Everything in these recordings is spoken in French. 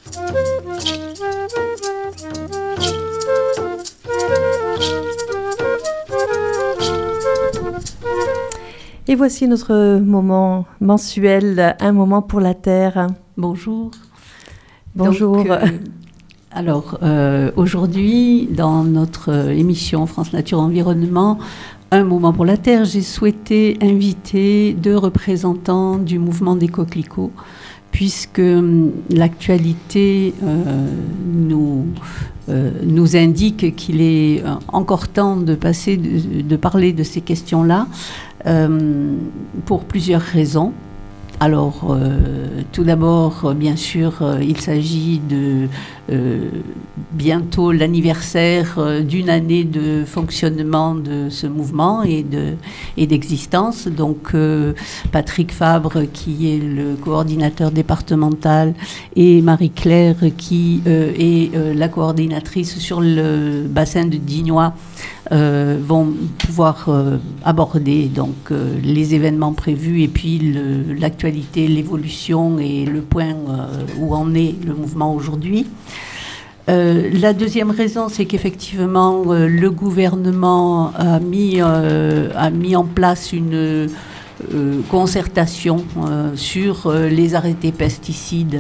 Et voici notre moment mensuel, un moment pour la Terre. Bonjour. Bonjour. Donc, aujourd'hui, dans notre émission France Nature Environnement, un moment pour la Terre, j'ai souhaité inviter 2 représentants du mouvement des coquelicots, puisque l'actualité nous indique qu'il est encore temps de parler de ces questions-là, pour plusieurs raisons. Alors, tout d'abord, bien sûr, il s'agit de bientôt l'anniversaire d'une année de fonctionnement de ce mouvement et d'existence. Donc, Patrick Fabre, qui est le coordinateur départemental, et Marie-Claire, qui est la coordinatrice sur le bassin de Digoin, vont pouvoir aborder donc les événements prévus et puis l'actualité, l'évolution et le point où en est le mouvement aujourd'hui. La deuxième raison, c'est qu'effectivement le gouvernement a mis en place une concertation sur les arrêtés pesticides.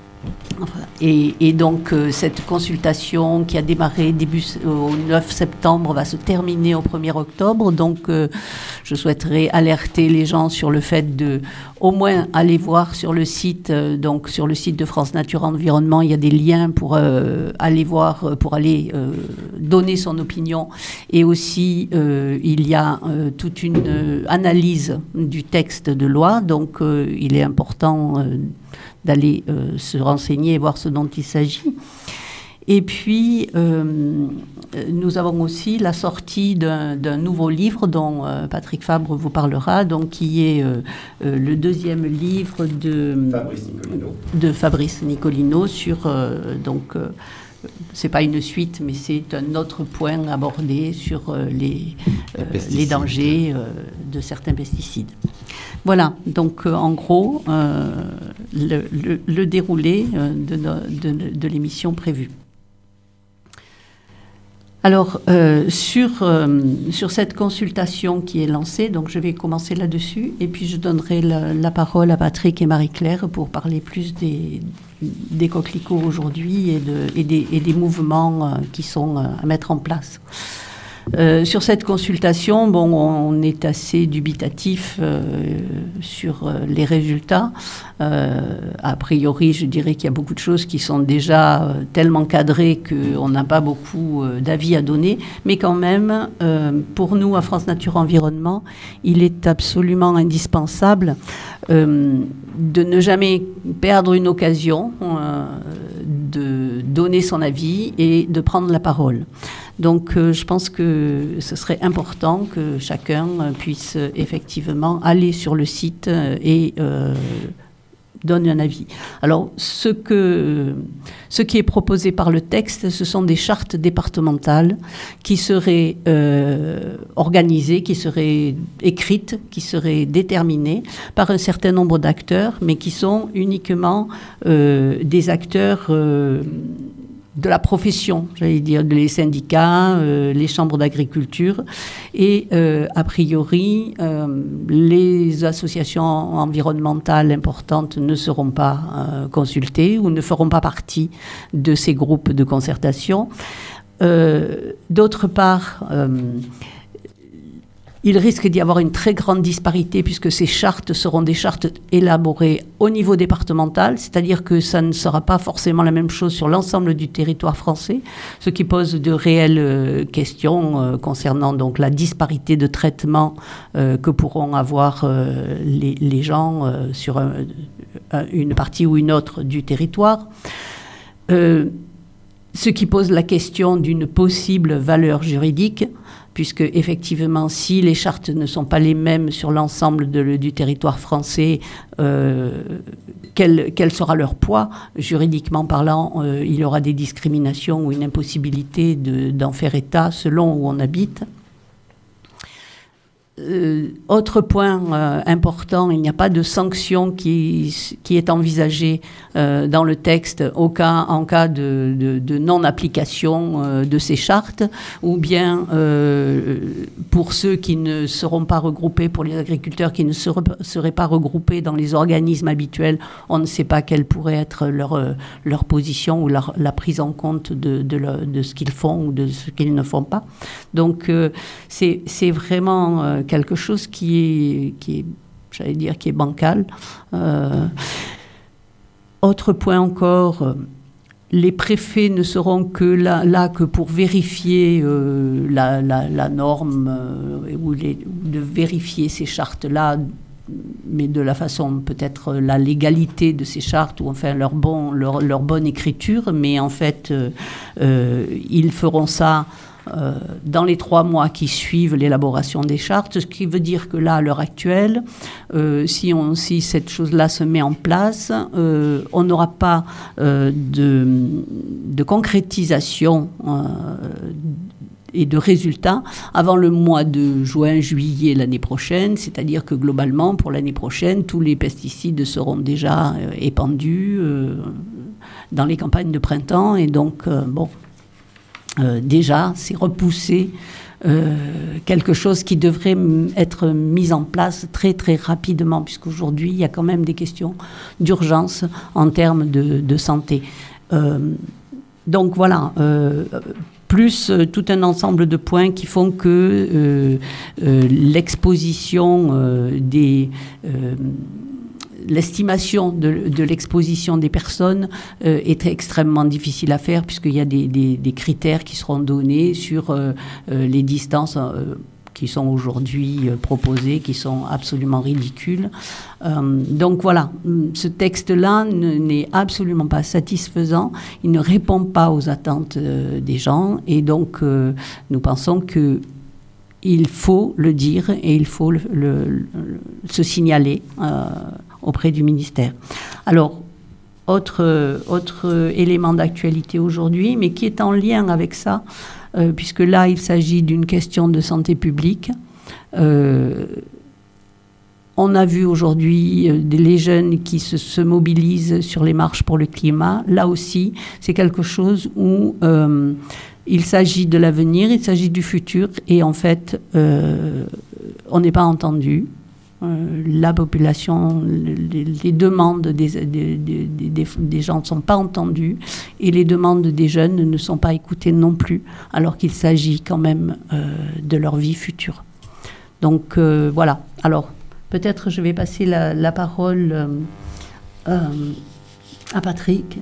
Et donc cette consultation qui a démarré au 9 septembre va se terminer au 1er octobre. Donc je souhaiterais alerter les gens sur le fait de au moins aller voir sur le site, donc sur le site de France Nature Environnement, il y a des liens pour aller voir, pour aller donner son opinion. Et aussi il y a toute une analyse du texte de loi. Donc il est important d'aller se renseigner et voir ce dont il s'agit. Et puis, nous avons aussi la sortie d'un nouveau livre dont Patrick Fabre vous parlera, donc, qui est le 2e livre de Fabrice Nicolino sur... c'est pas une suite, mais c'est un autre point abordé sur les dangers de certains pesticides. Voilà, donc en gros, le déroulé de l'émission prévue. Alors, sur cette consultation qui est lancée, donc je vais commencer là-dessus, et puis je donnerai la parole à Patrick et Marie-Claire pour parler plus des coquelicots aujourd'hui et des mouvements qui sont à mettre en place. Sur cette consultation, on est assez dubitatif sur les résultats. A priori, je dirais qu'il y a beaucoup de choses qui sont déjà tellement cadrées qu'on n'a pas beaucoup d'avis à donner. Mais quand même, pour nous, à France Nature Environnement, il est absolument indispensable de ne jamais perdre une occasion de donner son avis et de prendre la parole. Donc, je pense que ce serait important que chacun puisse effectivement aller sur le site et donner un avis. Alors, ce qui est proposé par le texte, ce sont des chartes départementales qui seraient organisées, qui seraient écrites, qui seraient déterminées par un certain nombre d'acteurs, mais qui sont uniquement des acteurs de la profession, j'allais dire, les syndicats, les chambres d'agriculture, et a priori, les associations environnementales importantes ne seront pas consultées ou ne feront pas partie de ces groupes de concertation. D'autre part, il risque d'y avoir une très grande disparité puisque ces chartes seront des chartes élaborées au niveau départemental, c'est-à-dire que ça ne sera pas forcément la même chose sur l'ensemble du territoire français, ce qui pose de réelles questions concernant donc la disparité de traitement que pourront avoir les gens sur une partie ou une autre du territoire. Ce qui pose la question d'une possible valeur juridique, puisque effectivement, si les chartes ne sont pas les mêmes sur l'ensemble du territoire français, quel sera leur poids? Juridiquement parlant, il y aura des discriminations ou une impossibilité d'en faire état selon où on habite. Autre point important, il n'y a pas de sanction qui est envisagée dans le texte en cas de non-application de ces chartes, ou bien pour ceux qui ne seront pas regroupés, pour les agriculteurs qui ne seraient pas regroupés dans les organismes habituels, on ne sait pas quelle pourrait être leur position ou la prise en compte de ce qu'ils font ou de ce qu'ils ne font pas. Donc c'est vraiment quelque chose qui est, j'allais dire, qui est bancal. Autre point encore, les préfets ne seront que là que pour vérifier la norme ou de vérifier ces chartes-là, mais de la façon, peut-être la légalité de ces chartes, ou enfin leur bonne écriture, mais en fait, ils feront ça dans les 3 mois qui suivent l'élaboration des chartes, ce qui veut dire que là, à l'heure actuelle, si cette chose-là se met en place, on n'aura pas de concrétisation et de résultats avant le mois de juin-juillet l'année prochaine, c'est-à-dire que globalement, pour l'année prochaine, tous les pesticides seront déjà épandus dans les campagnes de printemps, et donc, déjà, c'est repousser quelque chose qui devrait être mis en place très très rapidement, puisqu'aujourd'hui, il y a quand même des questions d'urgence en termes de santé. Donc voilà, plus tout un ensemble de points qui font que l'estimation de l'exposition des personnes est extrêmement difficile à faire, puisqu'il y a des critères qui seront donnés sur les distances qui sont aujourd'hui proposées, qui sont absolument ridicules. Donc voilà, ce texte-là n'est absolument pas satisfaisant, il ne répond pas aux attentes des gens, et donc nous pensons qu'il faut le dire et il faut se signaler auprès du ministère. Alors, autre élément d'actualité aujourd'hui, mais qui est en lien avec ça, puisque là, il s'agit d'une question de santé publique. On a vu aujourd'hui les jeunes qui se mobilisent sur les marches pour le climat. Là aussi, c'est quelque chose où il s'agit de l'avenir, il s'agit du futur, et en fait, on n'est pas entendu. La population, les demandes des gens ne sont pas entendues, et les demandes des jeunes ne sont pas écoutées non plus, alors qu'il s'agit quand même de leur vie future. Donc voilà. Alors peut-être je vais passer la parole à Patrick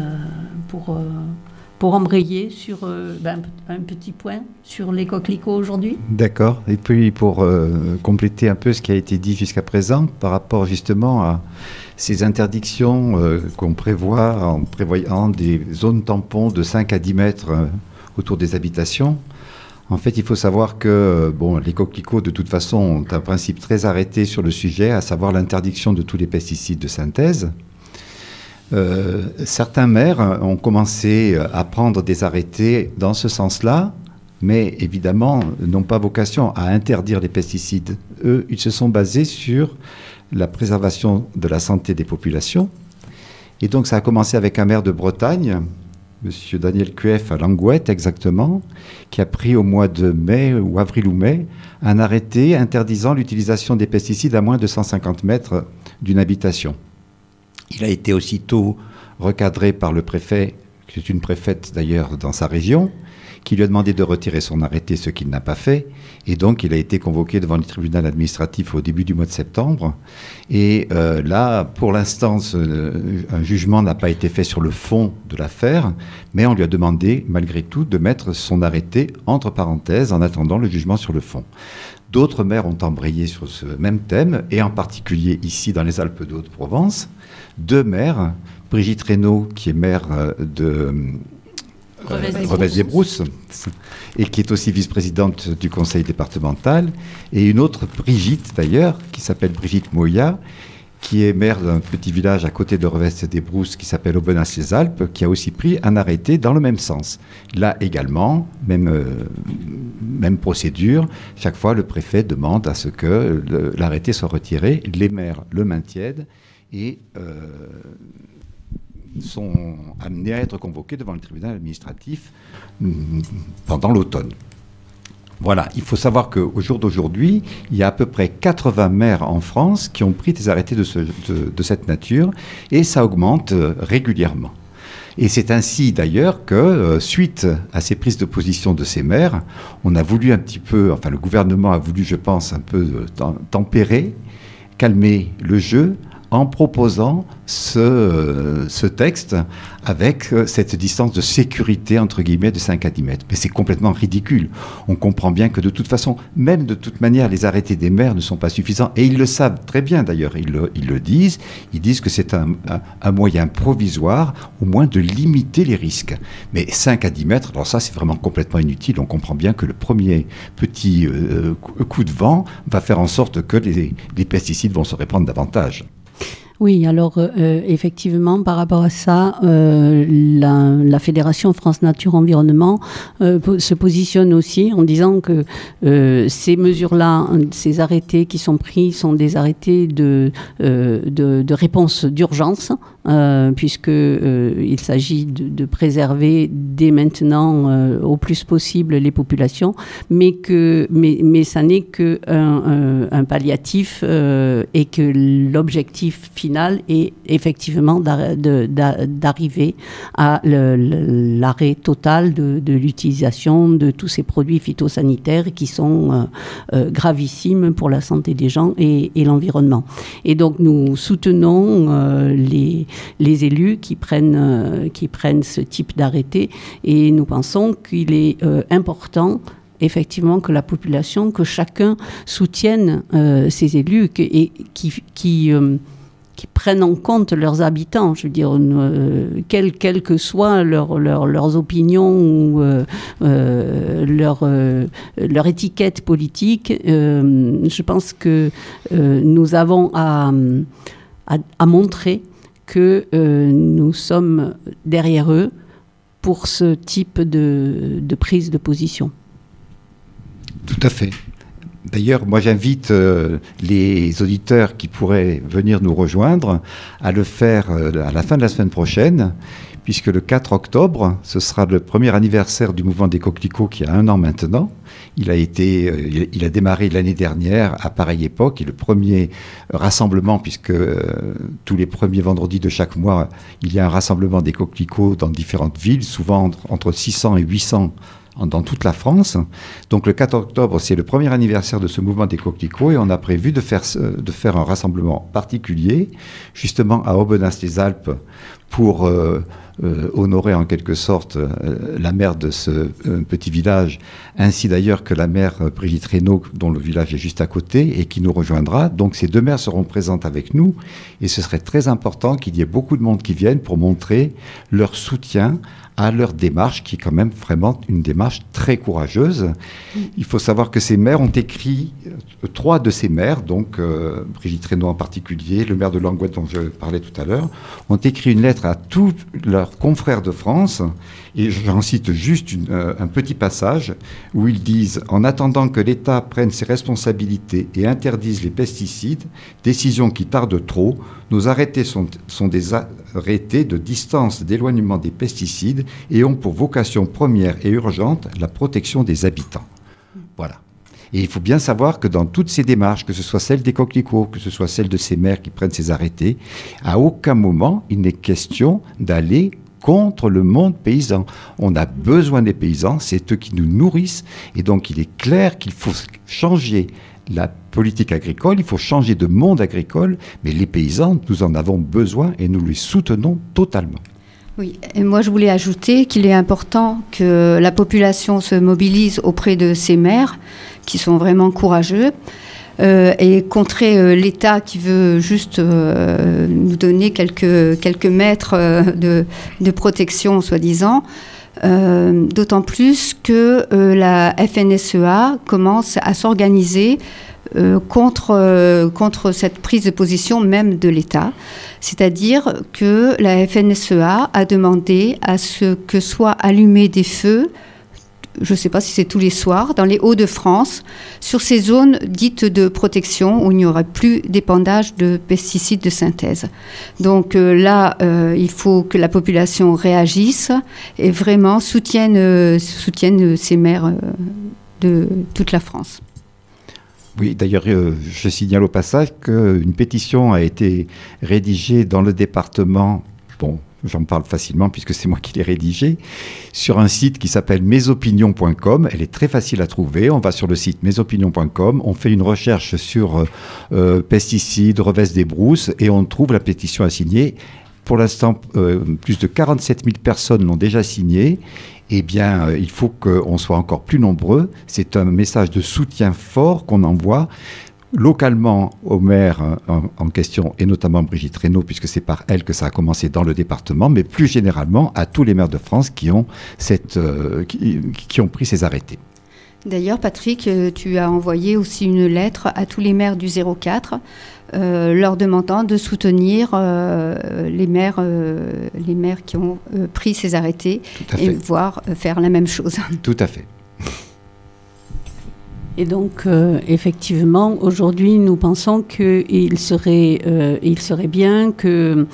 pour embrayer sur un petit point sur les coquelicots aujourd'hui. D'accord. Et puis pour compléter un peu ce qui a été dit jusqu'à présent par rapport justement à ces interdictions qu'on prévoit en prévoyant des zones tampons de 5 à 10 mètres autour des habitations. En fait, il faut savoir que les coquelicots, de toute façon, ont un principe très arrêté sur le sujet, à savoir l'interdiction de tous les pesticides de synthèse. Certains maires ont commencé à prendre des arrêtés dans ce sens-là, mais évidemment n'ont pas vocation à interdire les pesticides. Eux, ils se sont basés sur la préservation de la santé des populations. Et donc ça a commencé avec un maire de Bretagne, M. Daniel Cueff à Langouette exactement, qui a pris au mois de mai ou avril ou mai un arrêté interdisant l'utilisation des pesticides à moins de 150 mètres d'une habitation. Il a été aussitôt recadré par le préfet, qui est une préfète d'ailleurs dans sa région, qui lui a demandé de retirer son arrêté, ce qu'il n'a pas fait. Et donc, il a été convoqué devant le tribunal administratif au début du mois de septembre. Et là, pour l'instant, un jugement n'a pas été fait sur le fond de l'affaire, mais on lui a demandé, malgré tout, de mettre son arrêté entre parenthèses en attendant le jugement sur le fond. D'autres maires ont embrayé sur ce même thème, et en particulier ici dans les Alpes de Haute-Provence, 2 maires, Brigitte Reynaud, qui est maire de Revez-des-Brousses, et qui est aussi vice-présidente du conseil départemental, et une autre Brigitte d'ailleurs, qui s'appelle Brigitte Moya, qui est maire d'un petit village à côté de Revez-des-Brousses qui s'appelle Aubenas-les-Alpes, qui a aussi pris un arrêté dans le même sens. Là également, même même procédure. Chaque fois, le préfet demande à ce que l'arrêté soit retiré. Les maires le maintiennent et sont amenés à être convoqués devant le tribunal administratif pendant l'automne. Voilà, il faut savoir qu'au jour d'aujourd'hui, il y a à peu près 80 maires en France qui ont pris des arrêtés de cette nature et ça augmente régulièrement. Et c'est ainsi d'ailleurs que, suite à ces prises de position de ces maires, on a voulu un petit peu, enfin le gouvernement a voulu, je pense, un peu tempérer, calmer le jeu en proposant ce texte avec cette distance de sécurité, entre guillemets, de 5 à 10 mètres. Mais c'est complètement ridicule. On comprend bien que de toute façon, même de toute manière, les arrêtés des maires ne sont pas suffisants. Et ils le savent très bien d'ailleurs, ils le disent. Ils disent que c'est un moyen provisoire, au moins de limiter les risques. Mais 5 à 10 mètres, alors ça c'est vraiment complètement inutile. On comprend bien que le premier petit coup de vent va faire en sorte que les pesticides vont se répandre davantage. Oui, alors effectivement, par rapport à ça, la Fédération France Nature Environnement se positionne aussi en disant que ces mesures-là, ces arrêtés qui sont pris sont des arrêtés de réponse d'urgence, puisqu'il s'agit de préserver dès maintenant au plus possible les populations, mais ça n'est qu'un palliatif et que l'objectif final est effectivement d'arriver à l'arrêt total de l'utilisation de tous ces produits phytosanitaires qui sont gravissimes pour la santé des gens et l'environnement. Et donc nous soutenons les élus qui prennent ce type d'arrêté et nous pensons qu'il est important effectivement que la population, que chacun soutienne ces élus et qui prennent en compte leurs habitants, je veux dire, quelles que soient leurs opinions ou leur étiquette politique. Je pense que nous avons à montrer que nous sommes derrière eux pour ce type de prise de position. Tout à fait. D'ailleurs, moi j'invite les auditeurs qui pourraient venir nous rejoindre à le faire à la fin de la semaine prochaine, puisque le 4 octobre, ce sera le premier anniversaire du mouvement des coquelicots qui a 1 an maintenant. Il a démarré l'année dernière à pareille époque, et le premier rassemblement, puisque tous les premiers vendredis de chaque mois, il y a un rassemblement des coquelicots dans différentes villes, souvent entre 600 et 800 dans toute la France. Donc le 4 octobre, c'est le premier anniversaire de ce mouvement des coquelicots et on a prévu de faire un rassemblement particulier, justement à Aubenas-les-Alpes, pour honorer en quelque sorte la maire de ce petit village, ainsi d'ailleurs que la maire Brigitte Reynaud, dont le village est juste à côté et qui nous rejoindra. Donc ces 2 maires seront présentes avec nous et ce serait très important qu'il y ait beaucoup de monde qui vienne pour montrer leur soutien à leur démarche, qui est quand même vraiment une démarche très courageuse. Il faut savoir que ces maires ont écrit, 3 de ces maires, donc Brigitte Reynaud en particulier, le maire de Languette dont je parlais tout à l'heure, ont écrit une lettre à tous leurs confrères de France, et j'en cite juste un petit passage, où ils disent « En attendant que l'État prenne ses responsabilités et interdise les pesticides, décision qui tarde trop, nos arrêtés sont des arrêtés de distance d'éloignement des pesticides et ont pour vocation première et urgente la protection des habitants. » Voilà. Et il faut bien savoir que dans toutes ces démarches, que ce soit celle des coquelicots, que ce soit celle de ces maires qui prennent ces arrêtés, à aucun moment il n'est question d'aller contre le monde paysan. On a besoin des paysans, c'est eux qui nous nourrissent, et donc il est clair qu'il faut changer la politique agricole, il faut changer de monde agricole, mais les paysans, nous en avons besoin et nous les soutenons totalement. Oui, et moi je voulais ajouter qu'il est important que la population se mobilise auprès de ces maires qui sont vraiment courageux et contrer l'État qui veut juste nous donner quelques mètres de protection, soi-disant. D'autant plus que la FNSEA commence à s'organiser contre cette prise de position même de l'État. C'est-à-dire que la FNSEA a demandé à ce que soient allumés des feux je ne sais pas si c'est tous les soirs, dans les Hauts-de-France, sur ces zones dites de protection où il n'y aurait plus d'épandage de pesticides de synthèse. Donc là, il faut que la population réagisse et vraiment soutienne ces maires de toute la France. Oui, d'ailleurs, je signale au passage qu'une pétition a été rédigée dans le département, bon, j'en parle facilement puisque c'est moi qui l'ai rédigée, sur un site qui s'appelle mesopinions.com. Elle est très facile à trouver. On va sur le site mesopinions.com, on fait une recherche sur pesticides, revesse des brousses et on trouve la pétition à signer. Pour l'instant, plus de 47 000 personnes l'ont déjà signée. Eh bien, il faut qu'on soit encore plus nombreux. C'est un message de soutien fort qu'on envoie localement au maire en question, et notamment Brigitte Reynaud, puisque c'est par elle que ça a commencé dans le département, mais plus généralement à tous les maires de France qui ont pris ces arrêtés. D'ailleurs, Patrick, tu as envoyé aussi une lettre à tous les maires du 04, leur demandant de soutenir les maires qui ont pris ces arrêtés et voire faire la même chose. Tout à fait. Et donc, effectivement, aujourd'hui, nous pensons qu'il serait bien que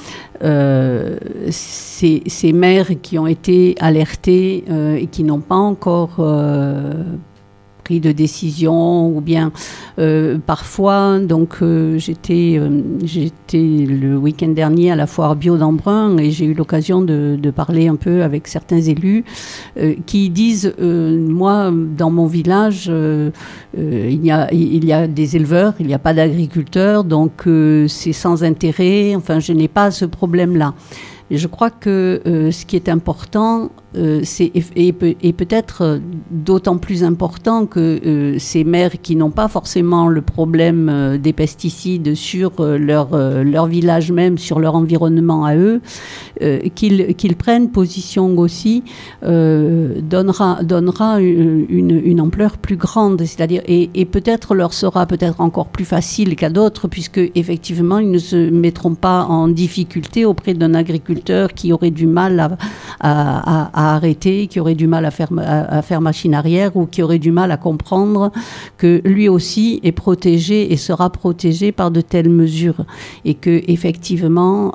ces maires qui ont été alertés et qui n'ont pas encore pris de décision, ou bien parfois, donc j'étais le week-end dernier à la foire bio d'Embrun et j'ai eu l'occasion de parler un peu avec certains élus qui disent moi dans mon village il y a des éleveurs, il n'y a pas d'agriculteurs, donc c'est sans intérêt, enfin je n'ai pas ce problème-là. Et je crois que ce qui est important, et peut-être d'autant plus important que ces maires qui n'ont pas forcément le problème des pesticides sur leur village même, sur leur environnement à eux, qu'ils prennent position aussi, donnera une ampleur plus grande, c'est-à-dire, et peut-être leur sera peut-être encore plus facile qu'à d'autres, puisque effectivement ils ne se mettront pas en difficulté auprès d'un agriculteur qui aurait du mal à arrêter, qui aurait du mal à faire machine arrière, ou qui aurait du mal à comprendre que lui aussi est protégé et sera protégé par de telles mesures. Et que effectivement,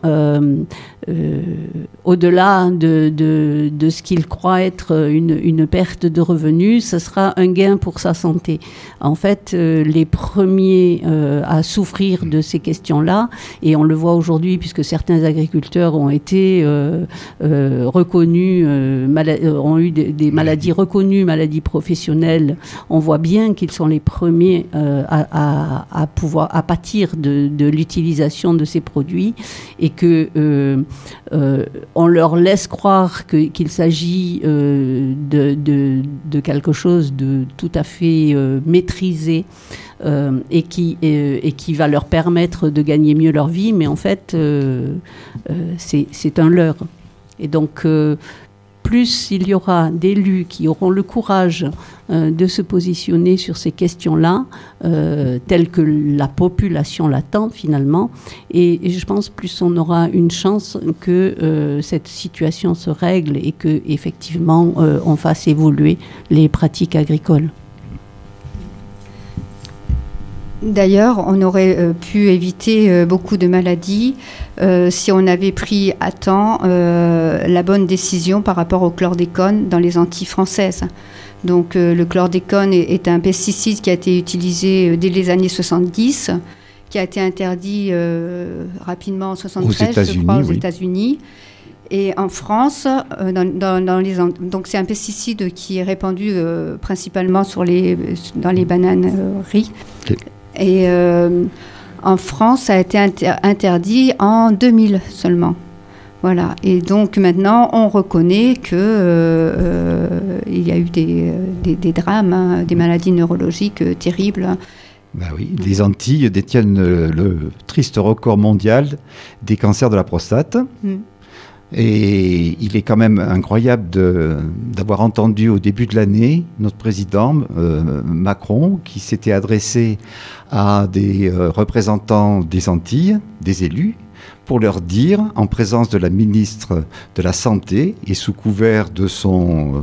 au-delà de ce qu'il croit être une perte de revenus, ce sera un gain pour sa santé. En fait, les premiers à souffrir de ces questions-là, et on le voit aujourd'hui puisque certains agriculteurs ont été reconnus, ont eu des maladies reconnues, maladies professionnelles, on voit bien qu'ils sont les premiers à pâtir de l'utilisation de ces produits, et que on leur laisse croire qu'il s'agit de quelque chose de tout à fait maîtrisé et qui va leur permettre de gagner mieux leur vie, mais en fait c'est un leurre. Et donc plus il y aura d'élus qui auront le courage de se positionner sur ces questions-là, telles que la population l'attend finalement, et je pense plus on aura une chance que cette situation se règle et que effectivement on fasse évoluer les pratiques agricoles. D'ailleurs, on aurait pu éviter beaucoup de maladies si on avait pris à temps la bonne décision par rapport au chlordécone dans les Antilles françaises. Donc le chlordécone est un pesticide qui a été utilisé dès les années 70, qui a été interdit rapidement en 73, je crois, aux États-Unis. Et en France, donc c'est un pesticide qui est répandu principalement dans les bananeries. Et en France, ça a été interdit en 2000 seulement. Voilà. Et donc maintenant, on reconnaît qu'il y a eu des drames, des maladies neurologiques terribles. Ben oui, les Antilles détiennent le triste record mondial des cancers de la prostate. Et il est quand même incroyable d'avoir entendu au début de l'année notre président Macron, qui s'était adressé à des représentants des Antilles, des élus, pour leur dire, en présence de la ministre de la Santé et sous couvert de son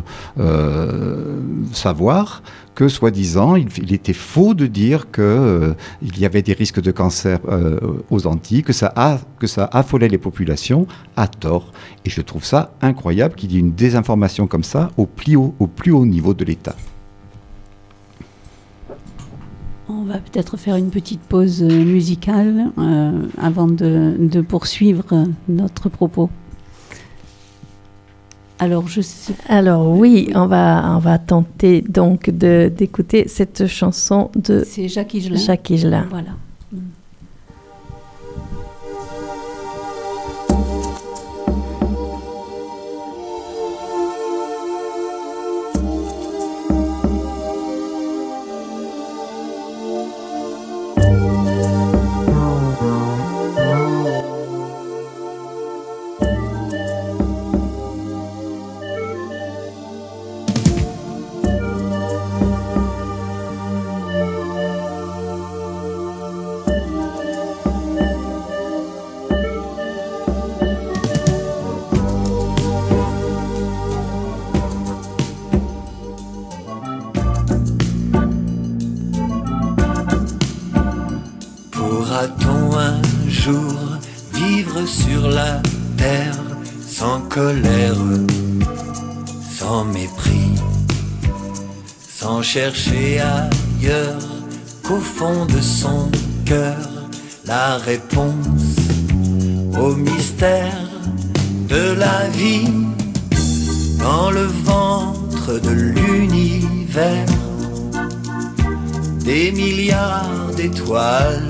savoir, que soi-disant, il était faux de dire qu'il y avait des risques de cancer aux Antilles, que ça affolait les populations à tort. Et je trouve ça incroyable qu'il y ait une désinformation comme ça au plus haut niveau de l'État. On va peut-être faire une petite pause musicale avant de poursuivre notre propos. Alors oui, on va tenter donc d'écouter cette chanson de c'est Jacques Higelin. Jacques Higelin. Voilà. Pourra-t-on un jour vivre sur la terre sans colère, sans mépris, sans chercher ailleurs qu'au fond de son cœur la réponse au mystère de la vie dans le ventre de l'univers, des milliards d'étoiles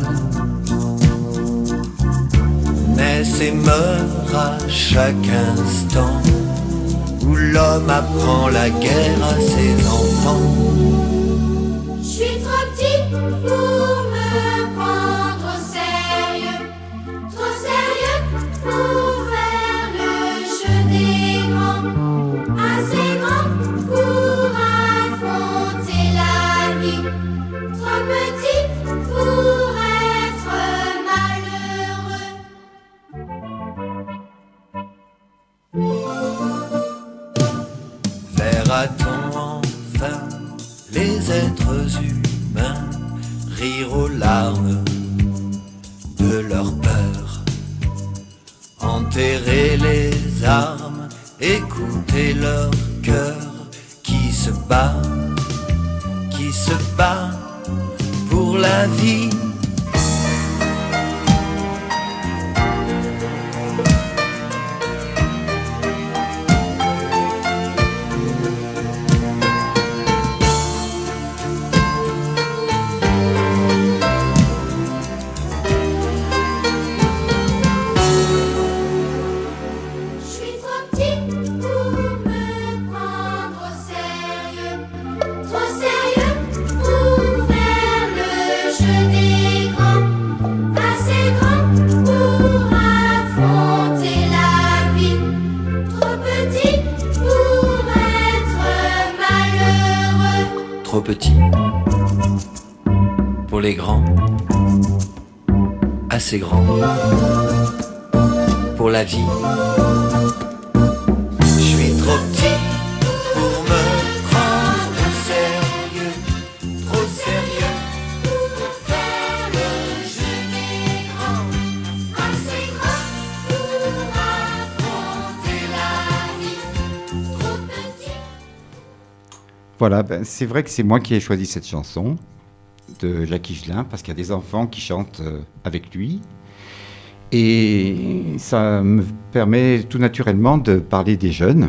naissent et meurent à chaque instant, où l'homme apprend la guerre à ses enfants. Je suis trop petit pour me prendre au sérieux, trop sérieux pour faire le jeu des grands, assez grand pour affronter la vie, trop petit pour être malheureux. Verra-t-on enfin les êtres humains rire aux larmes de leur peur, enterrer les armes, écouter leur cœur qui se bat pour la vie. Trop petit pour les grands, assez grand pour la vie. Je suis trop petit pour me prendre au sérieux, trop sérieux pour faire le jeu des grands, assez grand pour affronter la vie, trop petit. Voilà, c'est vrai que c'est moi qui ai choisi cette chanson de Jacques Higelin, parce qu'il y a des enfants qui chantent avec lui. Et ça me permet tout naturellement de parler des jeunes.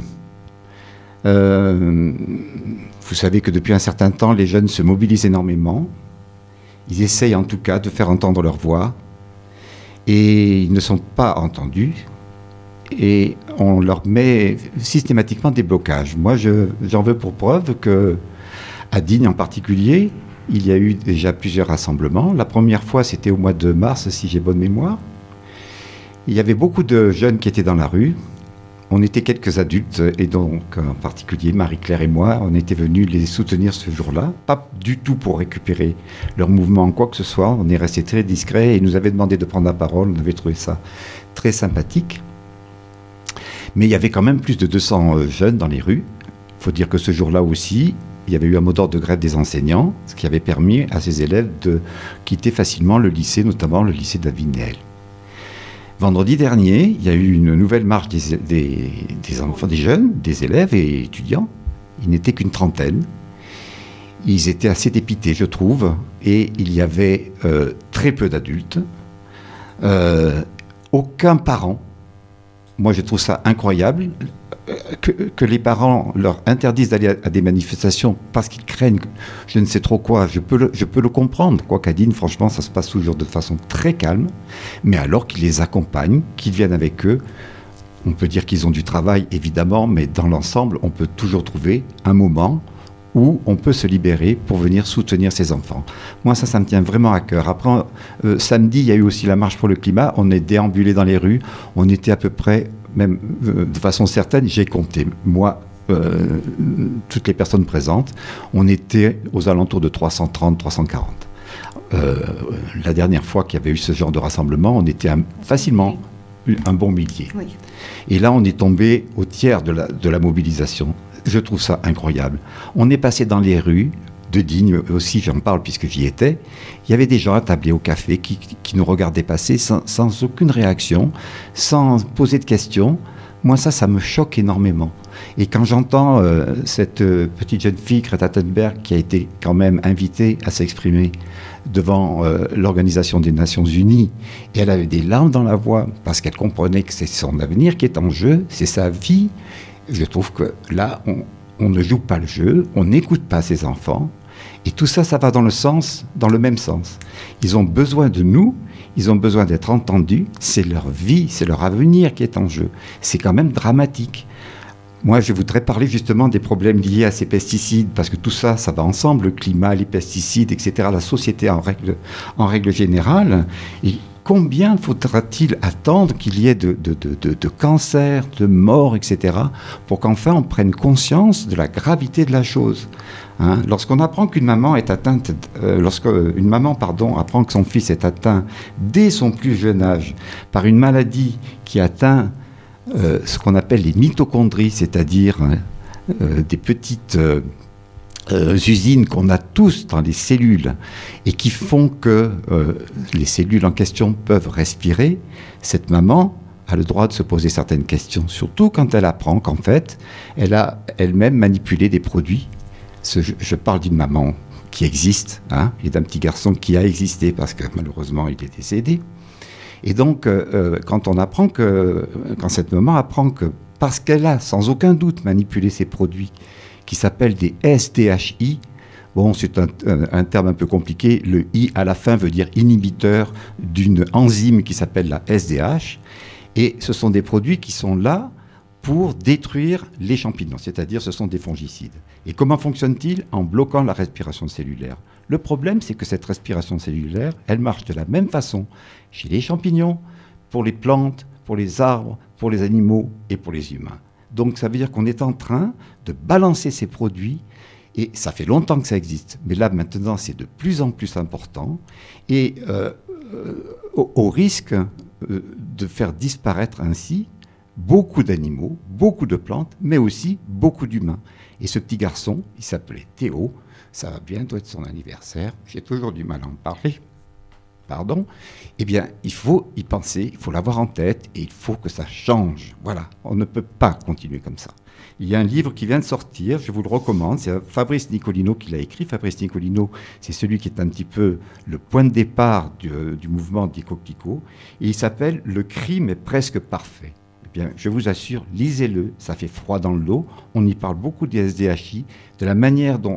Vous savez que depuis un certain temps, les jeunes se mobilisent énormément. Ils essayent en tout cas de faire entendre leur voix. Et ils ne sont pas entendus. Et on leur met systématiquement des blocages. Moi, j'en veux pour preuve qu'à Digne en particulier, il y a eu déjà plusieurs rassemblements. La première fois, c'était au mois de mars, si j'ai bonne mémoire. Il y avait beaucoup de jeunes qui étaient dans la rue. on était quelques adultes, et donc en particulier Marie-Claire et moi, on était venus les soutenir ce jour-là, pas du tout pour récupérer leur mouvement en quoi que ce soit, on est resté très discret et ils nous avaient demandé de prendre la parole, on avait trouvé ça très sympathique. Mais il y avait quand même plus de 200 jeunes dans les rues. Il faut dire que ce jour-là aussi, il y avait eu un mot d'ordre de grève des enseignants, ce qui avait permis à ces élèves de quitter facilement le lycée, notamment le lycée David Néel. Vendredi dernier, il y a eu une nouvelle marche des enfants, des jeunes, des élèves et étudiants. Ils n'étaient qu'une trentaine. Ils étaient assez dépités, je trouve, et il y avait très peu d'adultes. Aucun parent. Moi, je trouve ça incroyable que les parents leur interdisent d'aller à des manifestations parce qu'ils craignent je ne sais trop quoi. Je peux le comprendre. Quoi qu'Adine, franchement, ça se passe toujours de façon très calme. Mais alors qu'ils les accompagnent, qu'ils viennent avec eux, on peut dire qu'ils ont du travail, évidemment, mais dans l'ensemble, on peut toujours trouver un moment où on peut se libérer pour venir soutenir ses enfants. Moi, ça me tient vraiment à cœur. Après, samedi, il y a eu aussi la marche pour le climat. On est déambulé dans les rues. On était à peu près, même de façon certaine, j'ai compté. Moi, toutes les personnes présentes, on était aux alentours de 330, 340. La dernière fois qu'il y avait eu ce genre de rassemblement, on était facilement un bon millier. Oui. Et là, on est tombé au tiers de la mobilisation. Je trouve ça incroyable. On est passé dans les rues de Digne, aussi j'en parle puisque j'y étais. Il y avait des gens attablés au café qui nous regardaient passer sans aucune réaction, sans poser de questions. Moi, ça me choque énormément. Et quand j'entends cette petite jeune fille, Greta Thunberg, qui a été quand même invitée à s'exprimer devant l'Organisation des Nations Unies, et elle avait des larmes dans la voix parce qu'elle comprenait que c'est son avenir qui est en jeu, c'est sa vie. Je trouve que là, on ne joue pas le jeu, on n'écoute pas ses enfants, et tout ça, ça va dans le même sens. Ils ont besoin de nous, ils ont besoin d'être entendus, c'est leur vie, c'est leur avenir qui est en jeu. C'est quand même dramatique. Moi, je voudrais parler justement des problèmes liés à ces pesticides, parce que tout ça, ça va ensemble, le climat, les pesticides, etc., la société en règle générale. Et combien faudra-t-il attendre qu'il y ait de cancers, de morts, etc., pour qu'enfin on prenne conscience de la gravité de la chose, hein? Lorsqu'on apprend qu'une maman est atteinte, lorsqu'une maman, apprend que son fils est atteint dès son plus jeune âge par une maladie qui atteint ce qu'on appelle les mitochondries, c'est-à-dire des petites usines qu'on a tous dans les cellules et qui font que les cellules en question peuvent respirer, cette maman a le droit de se poser certaines questions, surtout quand elle apprend qu'en fait, elle a elle-même manipulé des produits. Je parle d'une maman qui existe, hein, et d'un petit garçon qui a existé parce que malheureusement il est décédé. Et donc, quand cette maman apprend que, parce qu'elle a sans aucun doute manipulé ces produits qui s'appellent des SDHI, bon, c'est un terme un peu compliqué, le I à la fin veut dire inhibiteur d'une enzyme qui s'appelle la SDH, et ce sont des produits qui sont là pour détruire les champignons, c'est-à-dire ce sont des fongicides. Et comment fonctionne-t-il? En bloquant la respiration cellulaire. Le problème, c'est que cette respiration cellulaire, elle marche de la même façon chez les champignons, pour les plantes, pour les arbres, pour les animaux et pour les humains. Donc ça veut dire qu'on est en train de balancer ces produits, et ça fait longtemps que ça existe, mais là maintenant c'est de plus en plus important, et au risque de faire disparaître ainsi beaucoup d'animaux, beaucoup de plantes, mais aussi beaucoup d'humains. Et ce petit garçon, il s'appelait Théo, ça va bientôt être son anniversaire, j'ai toujours du mal à en parler, pardon, eh bien, il faut y penser, il faut l'avoir en tête, et il faut que ça change. Voilà, on ne peut pas continuer comme ça. Il y a un livre qui vient de sortir, je vous le recommande, c'est Fabrice Nicolino qui l'a écrit. Fabrice Nicolino, c'est celui qui est un petit peu le point de départ du mouvement des coquelicots, et il s'appelle « Le crime est presque parfait ». Eh bien, je vous assure, lisez-le, ça fait froid dans le dos, on y parle beaucoup des SDHI, de la manière dont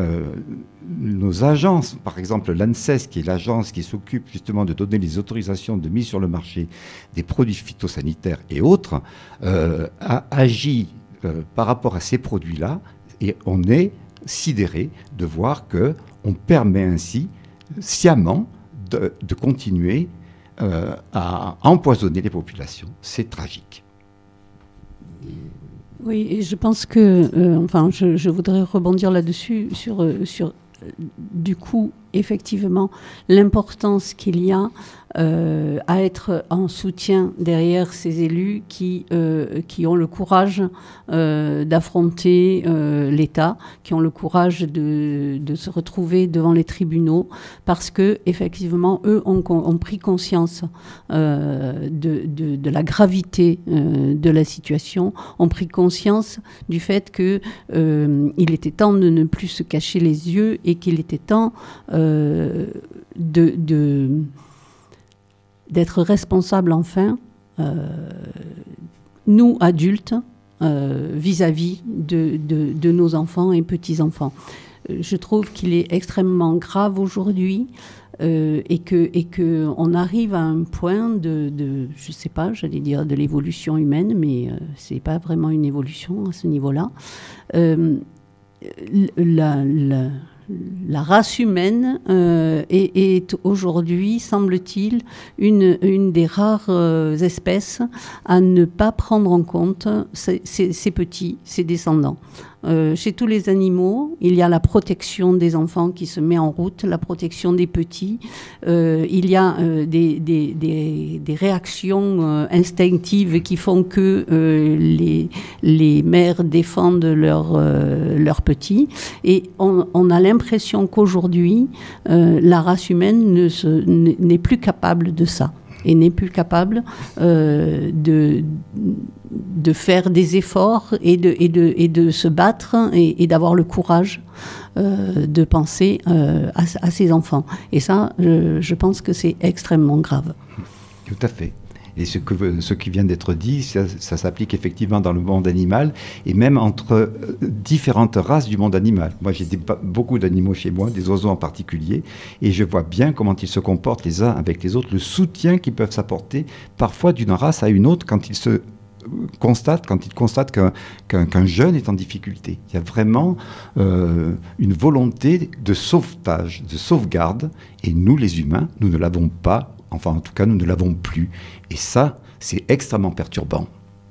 nos agences, par exemple l'ANSES, qui est l'agence qui s'occupe justement de donner les autorisations de mise sur le marché des produits phytosanitaires et autres, a agi par rapport à ces produits-là, et on est sidéré de voir qu'on permet ainsi sciemment de continuer à empoisonner les populations. C'est tragique. Oui, et je pense que, je voudrais rebondir là-dessus sur du coup, effectivement, l'importance qu'il y a à être en soutien derrière ces élus qui ont le courage d'affronter l'État, qui ont le courage de se retrouver devant les tribunaux, parce que effectivement, eux ont pris conscience de la gravité de la situation, ont pris conscience du fait que il était temps de ne plus se cacher les yeux et qu'il était temps d'être responsable enfin, nous adultes, vis-à-vis de nos enfants et petits-enfants. Je trouve qu'il est extrêmement grave aujourd'hui et que on arrive à un point je sais pas, j'allais dire de l'évolution humaine, mais c'est pas vraiment une évolution à ce niveau-là. La race humaine est aujourd'hui, semble-t-il, une des rares espèces à ne pas prendre en compte ses petits, ses descendants. Chez tous les animaux, il y a la protection des enfants qui se met en route, la protection des petits. Il y a des réactions instinctives qui font que les mères défendent leurs petits. Et on a l'impression qu'aujourd'hui, la race humaine n'est plus capable de ça. Et n'est plus capable de faire des efforts et de se battre et d'avoir le courage de penser à ses enfants. Et ça, je pense que c'est extrêmement grave. Tout à fait. Et ce qui vient d'être dit, ça s'applique effectivement dans le monde animal et même entre différentes races du monde animal. Moi, j'ai beaucoup d'animaux chez moi, des oiseaux en particulier, et je vois bien comment ils se comportent les uns avec les autres, le soutien qu'ils peuvent s'apporter parfois d'une race à une autre quand ils constatent qu'un jeune est en difficulté. Il y a vraiment une volonté de sauvetage, de sauvegarde, et nous, les humains, nous ne l'avons pas. Enfin, en tout cas, nous ne l'avons plus. Et ça, c'est extrêmement perturbant.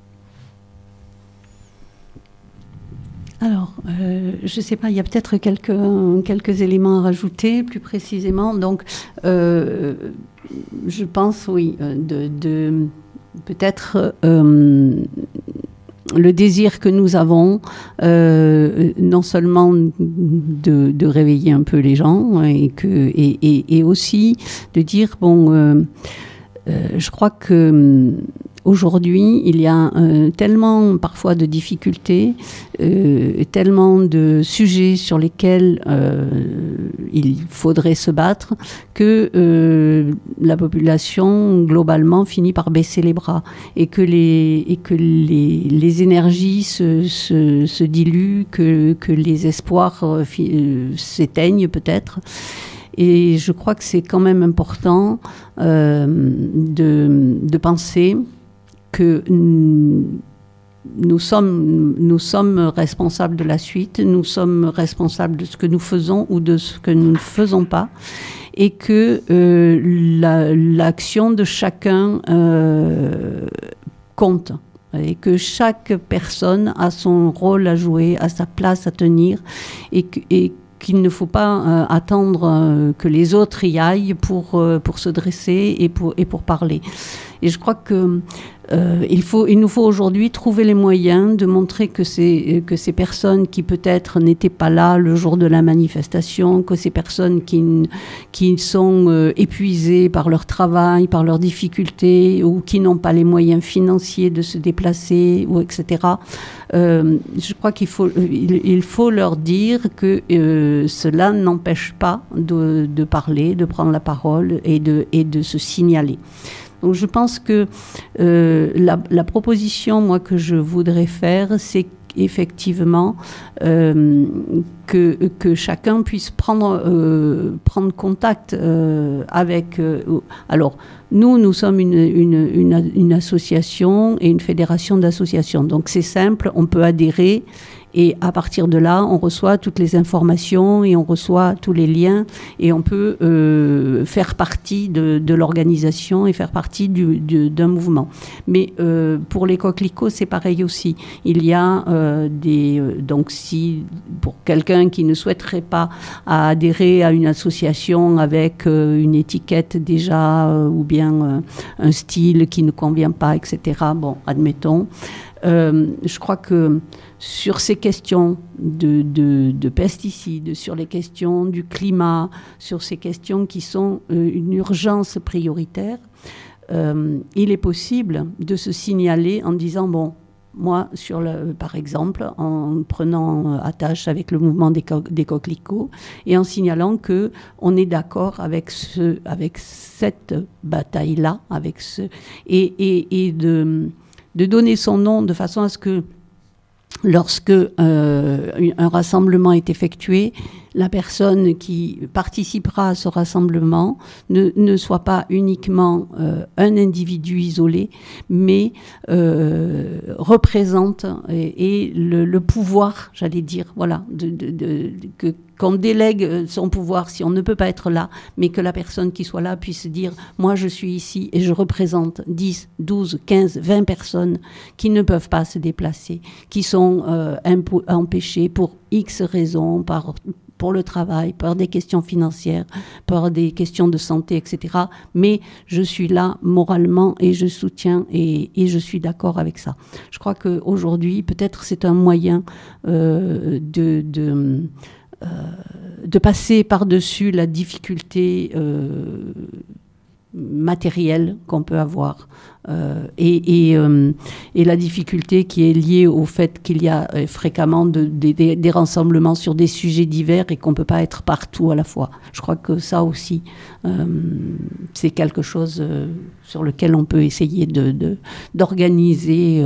Alors, je ne sais pas, il y a peut-être quelques éléments à rajouter, plus précisément. Donc, je pense, oui, peut-être le désir que nous avons, non seulement de réveiller un peu les gens et aussi de dire, je crois que aujourd'hui, il y a tellement parfois de difficultés, tellement de sujets sur lesquels il faudrait se battre que la population globalement finit par baisser les bras et que les énergies se diluent, que les espoirs s'éteignent peut-être. Et je crois que c'est quand même important de penser que nous sommes responsables de la suite, nous sommes responsables de ce que nous faisons ou de ce que nous ne faisons pas, et que l'action de chacun compte, et que chaque personne a son rôle à jouer, a sa place à tenir, et qu'il ne faut pas attendre que les autres y aillent pour se dresser et pour parler. Et je crois que il nous faut aujourd'hui trouver les moyens de montrer que ces personnes qui peut-être n'étaient pas là le jour de la manifestation, que ces personnes qui sont épuisées par leur travail, par leurs difficultés, ou qui n'ont pas les moyens financiers de se déplacer, ou etc. Je crois qu'il faut leur dire que cela n'empêche pas de parler, de prendre la parole et de se signaler. Donc je pense que la proposition, moi, que je voudrais faire, c'est effectivement que chacun puisse prendre contact avec... alors, Nous sommes une association et une fédération d'associations. Donc c'est simple, on peut adhérer et à partir de là, on reçoit toutes les informations et on reçoit tous les liens et on peut faire partie de l'organisation et faire partie d'un mouvement. Mais pour les coquelicots, c'est pareil aussi. Il y a donc si pour quelqu'un qui ne souhaiterait pas adhérer à une association avec une étiquette déjà ou bien un style qui ne convient pas, etc. Bon, admettons. Je crois que sur ces questions de pesticides, sur les questions du climat, sur ces questions qui sont une urgence prioritaire, il est possible de se signaler en disant, bon, moi, par exemple, en prenant attache avec le mouvement des coquelicots et en signalant qu'on est d'accord avec cette bataille-là, et de donner son nom de façon à ce que lorsque un rassemblement est effectué, la personne qui participera à ce rassemblement ne soit pas uniquement un individu isolé, mais représente et le pouvoir, j'allais dire, voilà, qu'on délègue son pouvoir si on ne peut pas être là, mais que la personne qui soit là puisse dire « Moi, je suis ici et je représente 10, 12, 15, 20 personnes qui ne peuvent pas se déplacer, qui sont empêchées pour X raisons, pour le travail, par des questions financières, par des questions de santé, etc. Mais je suis là moralement et je soutiens et je suis d'accord avec ça. » Je crois qu'aujourd'hui, peut-être c'est un moyen de passer par-dessus la difficulté matérielle qu'on peut avoir et la difficulté qui est liée au fait qu'il y a fréquemment des rassemblements sur des sujets divers et qu'on ne peut pas être partout à la fois. Je crois que ça aussi, c'est quelque chose sur lequel on peut essayer d'organiser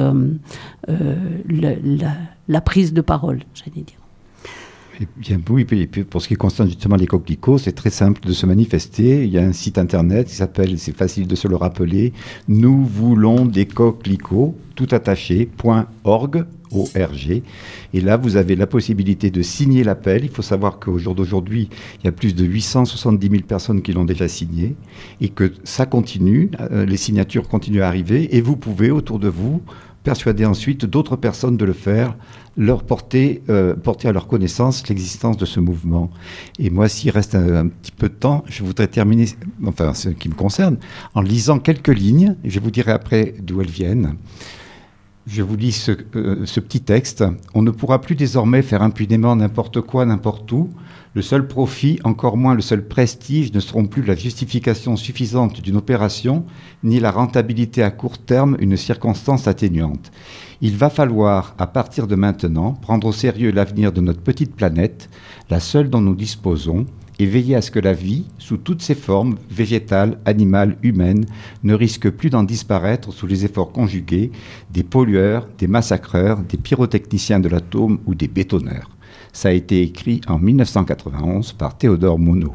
la prise de parole, j'allais dire. Bien, oui, et puis pour ce qui concerne justement les coquelicots, c'est très simple de se manifester. Il y a un site internet qui s'appelle, c'est facile de se le rappeler, Nous voulons des coquelicots, tout attaché, .org, O-R-G. Et là, vous avez la possibilité de signer l'appel. Il faut savoir qu'au jour d'aujourd'hui, il y a plus de 870 000 personnes qui l'ont déjà signé et que ça continue, les signatures continuent à arriver et vous pouvez, autour de vous, persuader ensuite d'autres personnes de le faire, leur porter à leur connaissance l'existence de ce mouvement. Et moi, s'il reste un petit peu de temps, je voudrais terminer, enfin ce qui me concerne, en lisant quelques lignes, et je vous dirai après d'où elles viennent. Je vous lis ce petit texte. « On ne pourra plus désormais faire impunément n'importe quoi, n'importe où. Le seul profit, encore moins le seul prestige, ne seront plus la justification suffisante d'une opération, ni la rentabilité à court terme une circonstance atténuante. Il va falloir, à partir de maintenant, prendre au sérieux l'avenir de notre petite planète, la seule dont nous disposons, et veiller à ce que la vie, sous toutes ses formes, végétale, animale, humaine, ne risque plus d'en disparaître sous les efforts conjugués des pollueurs, des massacreurs, des pyrotechniciens de l'atome ou des bétonneurs. » Ça a été écrit en 1991 par Théodore Monod.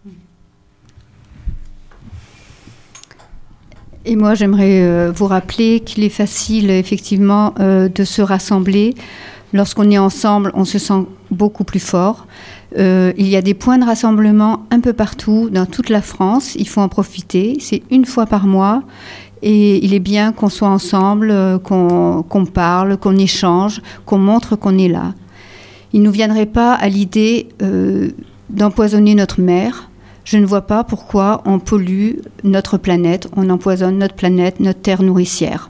Et moi, j'aimerais vous rappeler qu'il est facile, effectivement, de se rassembler. Lorsqu'on est ensemble, on se sent beaucoup plus fort. Il y a des points de rassemblement un peu partout, dans toute la France. Il faut en profiter. C'est une fois par mois. Et il est bien qu'on soit ensemble, qu'on parle, qu'on échange, qu'on montre qu'on est là. Il ne nous viendrait pas à l'idée d'empoisonner notre mer. Je ne vois pas pourquoi on pollue notre planète, on empoisonne notre planète, notre terre nourricière.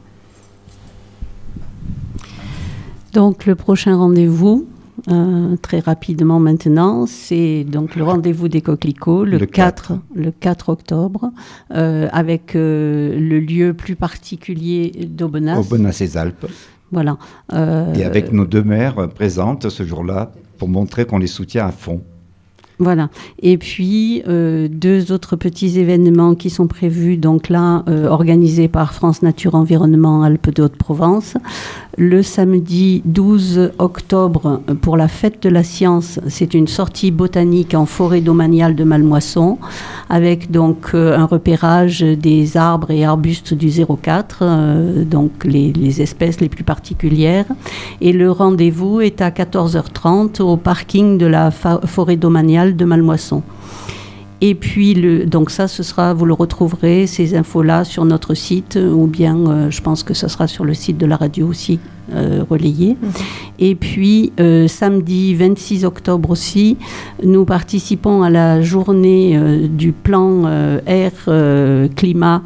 Donc le prochain rendez-vous, très rapidement maintenant, c'est donc le rendez-vous des coquelicots, le 4 octobre, avec le lieu plus particulier d'Aubenas. Aubenas-les-Alpes. Voilà. Et avec nos deux maires présentes ce jour-là pour montrer qu'on les soutient à fond. Voilà. Et puis, deux autres petits événements qui sont prévus, donc là, organisés par France Nature Environnement Alpes de Haute-Provence. le samedi 12 octobre pour la fête de la science. C'est une sortie botanique en forêt domaniale de Mallemoisson avec donc un repérage des arbres et arbustes du 04, donc les espèces les plus particulières. Et le rendez-vous est à 14h30 au parking de la forêt domaniale de Mallemoisson. Et puis, donc ça, vous le retrouverez, ces infos-là, sur notre site, ou bien, je pense que ce sera sur le site de la radio aussi, relayé. Et puis, samedi 26 octobre aussi, nous participons à la journée du plan air-climat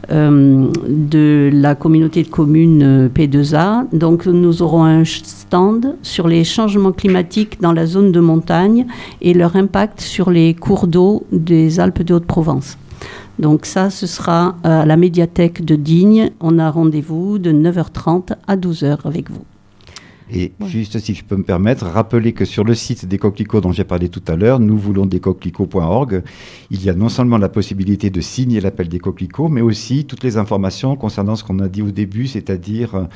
de la communauté de communes P2A. Donc, nous aurons un stand sur les changements climatiques dans la zone de montagne et leur impact sur les cours d'eau des Alpes de Haute-Provence. Donc ça, ce sera à la médiathèque de Digne. On a rendez-vous de 9h30 à 12h avec vous. Et juste, si je peux me permettre, rappeler que sur le site des coquelicots dont j'ai parlé tout à l'heure, nousvoulonsdescoquelicots.org, il y a non seulement la possibilité de signer l'appel des coquelicots, mais aussi toutes les informations concernant ce qu'on a dit au début, c'est-à-dire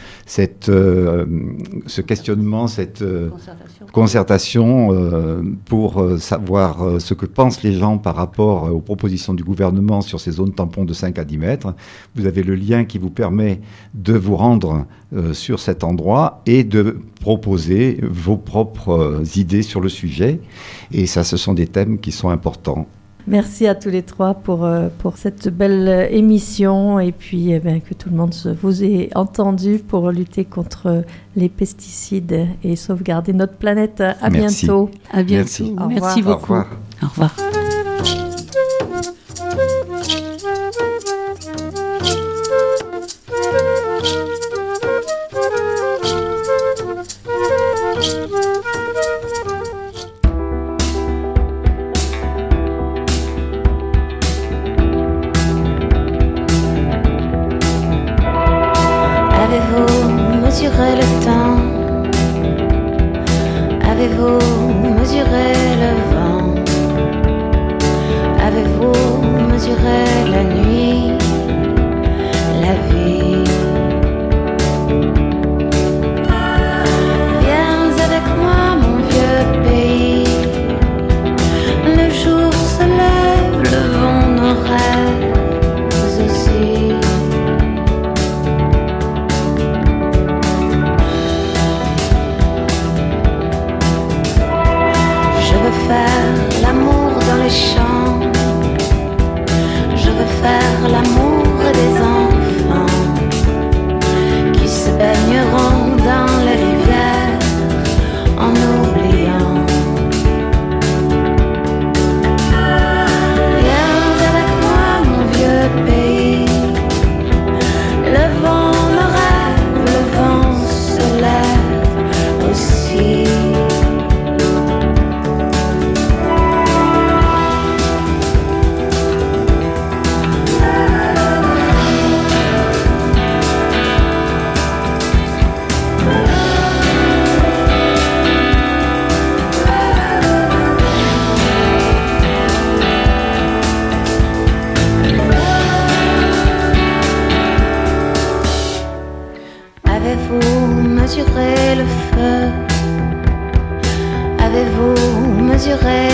ce questionnement, cette concertation pour savoir ce que pensent les gens par rapport aux propositions du gouvernement sur ces zones tampons de 5 à 10 mètres. Vous avez le lien qui vous permet de vous rendre sur cet endroit et de proposer vos propres idées sur le sujet. Et ça, ce sont des thèmes qui sont importants. Merci à tous les trois pour cette belle émission et puis que tout le monde vous ait entendu pour lutter contre les pesticides et sauvegarder notre planète. À Merci. bientôt. À bientôt. Merci beaucoup. Au revoir. Au revoir. Avez-vous mesuré le temps? Avez-vous mesuré le vent? Avez-vous mesuré la nuit, la vie? Viens avec moi, mon vieux pays. Le jour se lève, le vent nos rêves aussi. Faire l'amour dans les champs, je veux faire l'amour des enfants qui se baigneront dans les rivières en oubliant. Viens avec moi, mon vieux pays, le vent me rêve, le vent se lève aussi. Avez-vous mesuré le feu? Avez-vous mesuré